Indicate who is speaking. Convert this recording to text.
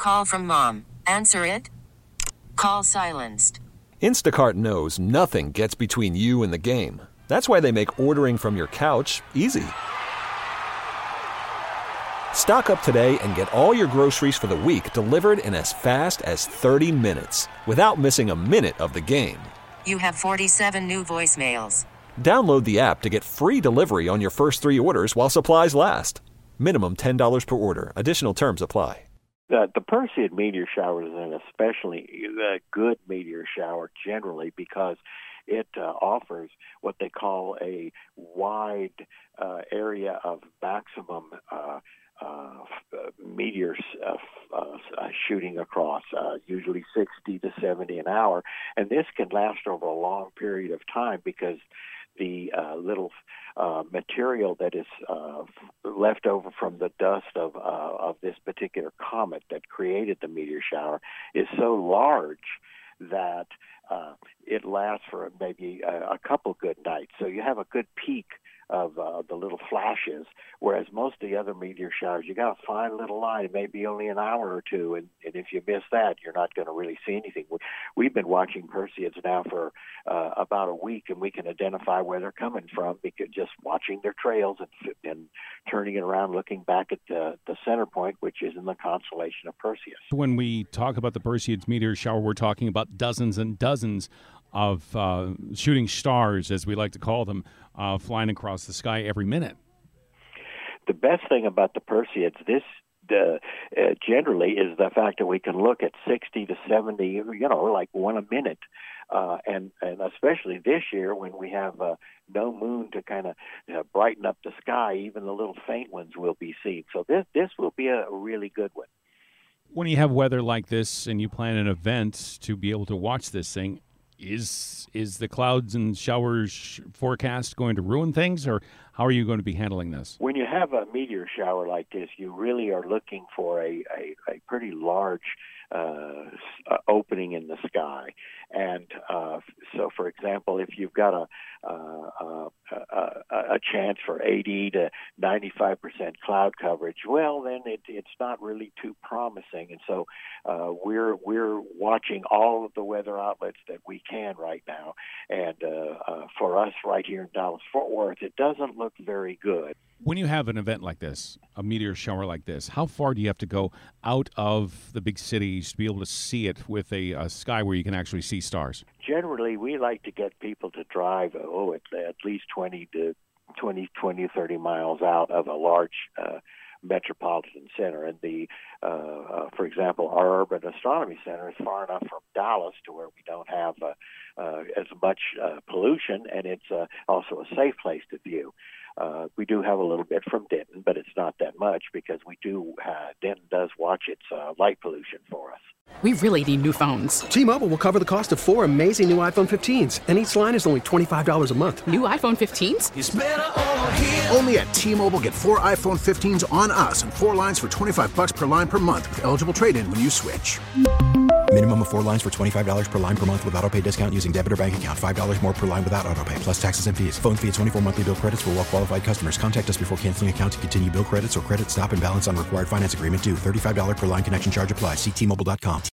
Speaker 1: call from mom. Answer it. Call silenced.
Speaker 2: Instacart knows nothing gets between you and the game. That's why they make ordering from your couch easy. Stock up today and get all your groceries for the week delivered in as fast as 30 minutes without missing a minute of the game.
Speaker 1: You have 47 new voicemails.
Speaker 2: Download the app to get free delivery on your first 3 orders while supplies last. Minimum $10 per order. Additional terms apply.
Speaker 3: The Perseid meteor shower is an especially good meteor shower generally because it offers what they call a wide area of maximum meteors shooting across, usually 60 to 70 an hour. And this can last over a long period of time because the little material that is left over from the dust of this particular comet that created the meteor shower is so large that it lasts for maybe a couple good nights. So you have a good peak of the little flashes, whereas most of the other meteor showers, you got a fine little line. It may be only an hour or two, and if you miss that, you're not going to really see anything. We've been watching Perseids now for about a week, and we can identify where they're coming from because just watching their trails and turning it around, looking back at the center point, which is in the constellation of Perseus.
Speaker 4: When we talk about the Perseids meteor shower, we're talking about dozens and dozens of shooting stars, as we like to call them, flying across the sky every minute.
Speaker 3: The best thing about the Perseids, this generally is the fact that we can look at 60 to 70, like one a minute. And especially this year when we have no moon to kind of brighten up the sky, even the little faint ones will be seen. So this will be a really good one.
Speaker 4: When you have weather like this and you plan an event to be able to watch this thing, is the clouds and showers forecast going to ruin things, or how are you going to be handling this?
Speaker 3: When you have a meteor shower like this, you really are looking for a pretty large opening in the sky. And so, for example, if you've got a chance for 80 to 95% cloud coverage, well, then it's not really too promising. And so we're watching all of the weather outlets that we can right now. And for us right here in Dallas-Fort Worth, it doesn't look very good.
Speaker 4: When you have an event like this, a meteor shower like this, how far do you have to go out of the big cities to be able to see it with a sky where you can actually see stars?
Speaker 3: Generally, we like to get people to drive, at least 30 miles out of a large metropolitan center. And for example, our Urban Astronomy Center is far enough from Dallas to where we don't have as much pollution, and it's also a safe place to view. We do have a little bit from Denton, but it's not that much because Denton does watch its light pollution for us.
Speaker 5: We really need new phones.
Speaker 6: T-Mobile will cover the cost of 4 amazing new iPhone 15s, and each line is only $25 a month.
Speaker 5: New iPhone 15s?
Speaker 7: It's better over here. Only at T-Mobile, get 4 iPhone 15s on us and 4 lines for $25 per line per month with eligible trade-in when you switch.
Speaker 8: Minimum of 4 lines for $25 per line per month with autopay discount using debit or bank account. $5 more per line without autopay, plus taxes and fees. Phone fee at 24 monthly bill credits for well-qualified customers. Contact us before canceling account to continue bill credits or credit stop and balance on required finance agreement due. $35 per line connection charge applies. See T-Mobile.com.